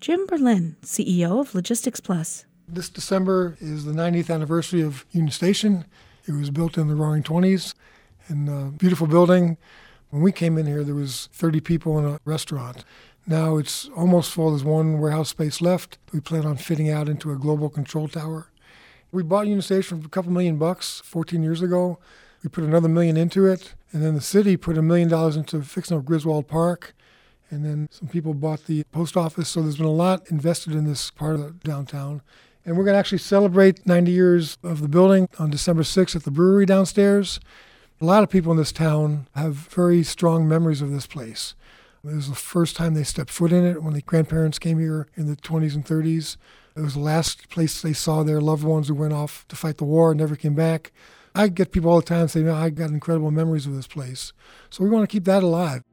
Jim Berlin, CEO of Logistics Plus. This December is the 90th anniversary of Union Station. It was built in the Roaring '20s, and a beautiful building. When we came in here, there was 30 people in a restaurant. Now it's almost full. There's one warehouse space left. We plan on fitting out into a global control tower. We bought Union Station for a couple $1 million 14 years ago. We put another $1 million into it, and then the city put $1 million into fixing up Griswold Park, and then some people bought the post office. So there's been a lot invested in this part of the downtown. And we're going to actually celebrate 90 years of the building on December 6th at the brewery downstairs. A lot of people in this town have very strong memories of this place. It was the first time they stepped foot in it when the grandparents came here in the 20s and 30s. It was the last place they saw their loved ones who went off to fight the war and never came back. I get people all the time saying, I got incredible memories of this place. So we want to keep that alive.